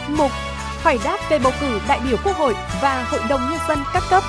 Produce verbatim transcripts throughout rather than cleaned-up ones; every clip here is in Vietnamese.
Mục Hỏi đáp về bầu cử đại biểu Quốc hội và Hội đồng Nhân dân các cấp.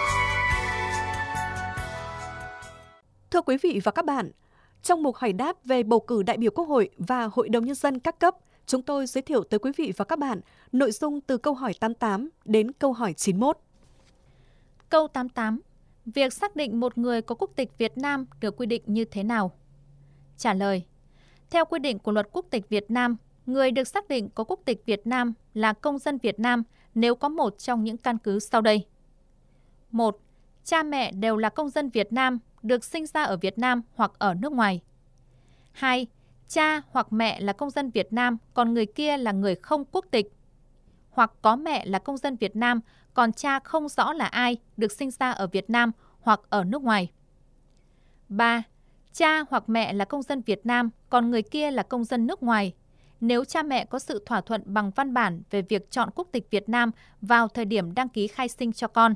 Thưa quý vị và các bạn, trong mục hỏi đáp về bầu cử đại biểu Quốc hội và Hội đồng Nhân dân các cấp, chúng tôi giới thiệu tới quý vị và các bạn nội dung từ câu hỏi tám mươi tám đến câu hỏi chín mươi mốt. Câu tám mươi tám. Việc xác định một người có quốc tịch Việt Nam được quy định như thế nào? Trả lời. Theo quy định của Luật Quốc tịch Việt Nam, người được xác định có quốc tịch Việt Nam là công dân Việt Nam nếu có một trong những căn cứ sau đây. một. Cha mẹ đều là công dân Việt Nam, được sinh ra ở Việt Nam hoặc ở nước ngoài. hai. Cha hoặc mẹ là công dân Việt Nam, còn người kia là người không quốc tịch. Hoặc có mẹ là công dân Việt Nam, còn cha không rõ là ai, được sinh ra ở Việt Nam hoặc ở nước ngoài. ba. Cha hoặc mẹ là công dân Việt Nam, còn người kia là công dân nước ngoài. Nếu cha mẹ có sự thỏa thuận bằng văn bản về việc chọn quốc tịch Việt Nam vào thời điểm đăng ký khai sinh cho con.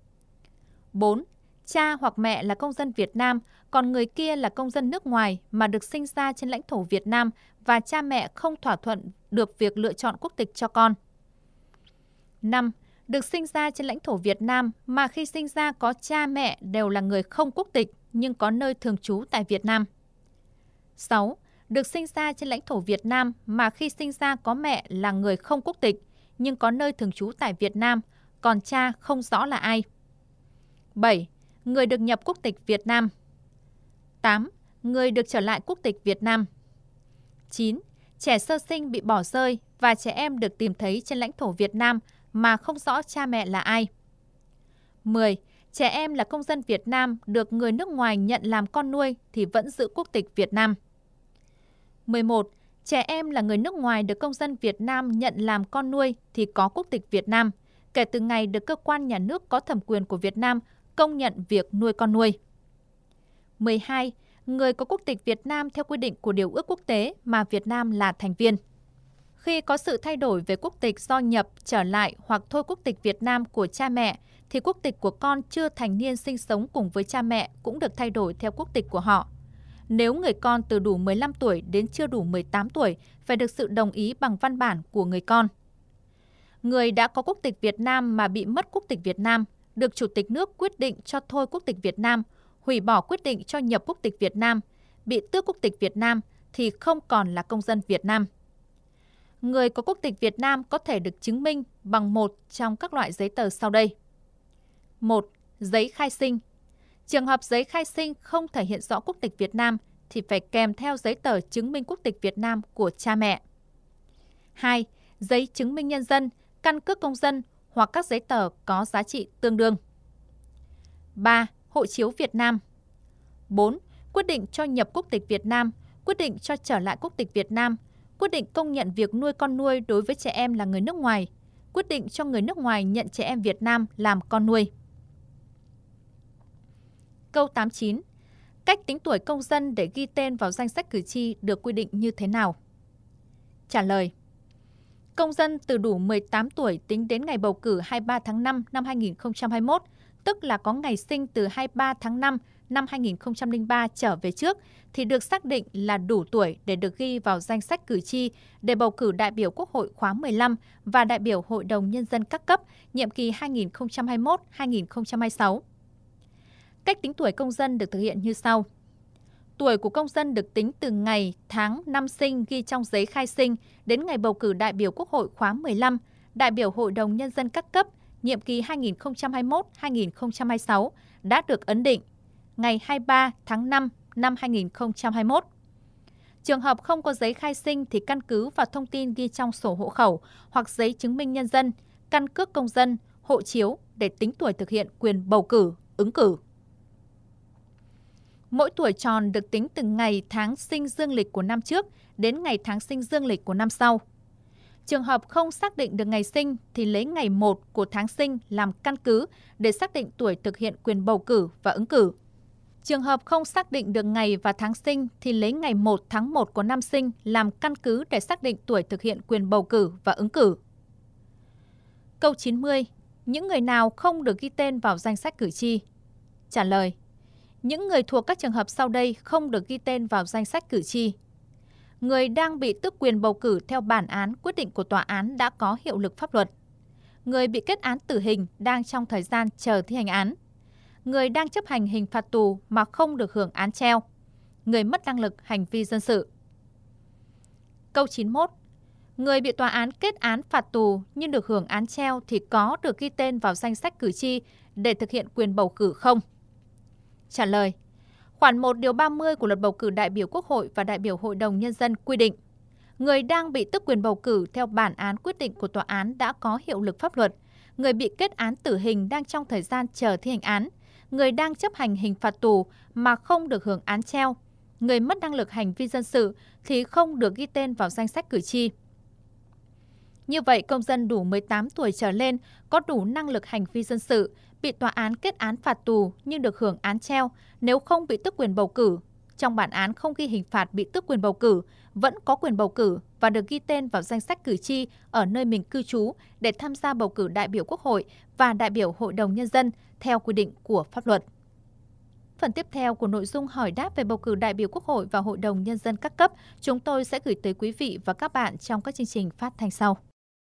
bốn. Cha hoặc mẹ là công dân Việt Nam, còn người kia là công dân nước ngoài mà được sinh ra trên lãnh thổ Việt Nam và cha mẹ không thỏa thuận được việc lựa chọn quốc tịch cho con. năm. Được sinh ra trên lãnh thổ Việt Nam mà khi sinh ra có cha mẹ đều là người không quốc tịch nhưng có nơi thường trú tại Việt Nam. sáu. Được sinh ra trên lãnh thổ Việt Nam mà khi sinh ra có mẹ là người không quốc tịch nhưng có nơi thường trú tại Việt Nam, còn cha không rõ là ai. bảy. Người được nhập quốc tịch Việt Nam. tám. Người được trở lại quốc tịch Việt Nam. chín. Trẻ sơ sinh bị bỏ rơi và trẻ em được tìm thấy trên lãnh thổ Việt Nam mà không rõ cha mẹ là ai. mười. Trẻ em là công dân Việt Nam được người nước ngoài nhận làm con nuôi thì vẫn giữ quốc tịch Việt Nam. mười một. Trẻ em là người nước ngoài được công dân Việt Nam nhận làm con nuôi thì có quốc tịch Việt Nam, kể từ ngày được cơ quan nhà nước có thẩm quyền của Việt Nam công nhận việc nuôi con nuôi. mười hai. Người có quốc tịch Việt Nam theo quy định của Điều ước Quốc tế mà Việt Nam là thành viên. Khi có sự thay đổi về quốc tịch do nhập, trở lại hoặc thôi quốc tịch Việt Nam của cha mẹ, thì quốc tịch của con chưa thành niên sinh sống cùng với cha mẹ cũng được thay đổi theo quốc tịch của họ. Nếu người con từ đủ mười lăm tuổi đến chưa đủ mười tám tuổi, phải được sự đồng ý bằng văn bản của người con. Người đã có quốc tịch Việt Nam mà bị mất quốc tịch Việt Nam, được Chủ tịch nước quyết định cho thôi quốc tịch Việt Nam, hủy bỏ quyết định cho nhập quốc tịch Việt Nam, bị tước quốc tịch Việt Nam thì không còn là công dân Việt Nam. Người có quốc tịch Việt Nam có thể được chứng minh bằng một trong các loại giấy tờ sau đây. một. Giấy khai sinh. Trường hợp giấy khai sinh không thể hiện rõ quốc tịch Việt Nam thì phải kèm theo giấy tờ chứng minh quốc tịch Việt Nam của cha mẹ. hai. Giấy chứng minh nhân dân, căn cước công dân hoặc các giấy tờ có giá trị tương đương. ba. Hộ chiếu Việt Nam. bốn. Quyết định cho nhập quốc tịch Việt Nam, quyết định cho trở lại quốc tịch Việt Nam, quyết định công nhận việc nuôi con nuôi đối với trẻ em là người nước ngoài, quyết định cho người nước ngoài nhận trẻ em Việt Nam làm con nuôi. Câu tám mươi chín. Cách tính tuổi công dân để ghi tên vào danh sách cử tri được quy định như thế nào? Trả lời. Công dân từ đủ mười tám tuổi tính đến ngày bầu cử hai mươi ba tháng năm năm hai nghìn không trăm hai mươi mốt, tức là có ngày sinh từ hai mươi ba tháng năm năm hai nghìn không trăm lẻ ba trở về trước, thì được xác định là đủ tuổi để được ghi vào danh sách cử tri để bầu cử đại biểu Quốc hội khóa mười lăm và đại biểu Hội đồng Nhân dân các cấp, nhiệm kỳ hai nghìn không trăm hai mươi mốt đến hai nghìn không trăm hai mươi sáu. Cách tính tuổi công dân được thực hiện như sau. Tuổi của công dân được tính từ ngày, tháng, năm sinh ghi trong giấy khai sinh đến ngày bầu cử đại biểu Quốc hội khóa mười lăm, đại biểu Hội đồng Nhân dân các cấp, nhiệm kỳ hai nghìn không trăm hai mươi mốt đến hai nghìn không trăm hai mươi sáu đã được ấn định ngày hai mươi ba tháng năm năm hai nghìn không trăm hai mươi mốt. Trường hợp không có giấy khai sinh thì căn cứ vào thông tin ghi trong sổ hộ khẩu hoặc giấy chứng minh nhân dân, căn cước công dân, hộ chiếu để tính tuổi thực hiện quyền bầu cử, ứng cử. Mỗi tuổi tròn được tính từ ngày tháng sinh dương lịch của năm trước đến ngày tháng sinh dương lịch của năm sau. Trường hợp không xác định được ngày sinh thì lấy ngày một của tháng sinh làm căn cứ để xác định tuổi thực hiện quyền bầu cử và ứng cử. Trường hợp không xác định được ngày và tháng sinh thì lấy ngày một tháng một của năm sinh làm căn cứ để xác định tuổi thực hiện quyền bầu cử và ứng cử. Câu chín mươi. Những người nào không được ghi tên vào danh sách cử tri? Trả lời. Những người thuộc các trường hợp sau đây không được ghi tên vào danh sách cử tri. người đang bị tước quyền bầu cử theo bản án quyết định của tòa án đã có hiệu lực pháp luật, người bị kết án tử hình đang trong thời gian chờ thi hành án, người đang chấp hành hình phạt tù mà không được hưởng án treo, người mất năng lực hành vi dân sự. Câu chín mươi mốt. Người bị tòa án kết án phạt tù nhưng được hưởng án treo thì có được ghi tên vào danh sách cử tri để thực hiện quyền bầu cử không? Trả lời. Khoản một điều ba mươi của Luật bầu cử đại biểu Quốc hội và đại biểu Hội đồng Nhân dân quy định, người đang bị tước quyền bầu cử theo bản án quyết định của tòa án đã có hiệu lực pháp luật, người bị kết án tử hình đang trong thời gian chờ thi hành án, người đang chấp hành hình phạt tù mà không được hưởng án treo, người mất năng lực hành vi dân sự thì không được ghi tên vào danh sách cử tri. Như vậy, công dân đủ mười tám tuổi trở lên có đủ năng lực hành vi dân sự, bị tòa án kết án phạt tù nhưng được hưởng án treo nếu không bị tước quyền bầu cử. Trong bản án không ghi hình phạt bị tước quyền bầu cử, vẫn có quyền bầu cử và được ghi tên vào danh sách cử tri ở nơi mình cư trú để tham gia bầu cử đại biểu Quốc hội và đại biểu Hội đồng Nhân dân theo quy định của pháp luật. Phần tiếp theo của nội dung hỏi đáp về bầu cử đại biểu Quốc hội và Hội đồng Nhân dân các cấp, chúng tôi sẽ gửi tới quý vị và các bạn trong các chương trình phát thanh sau.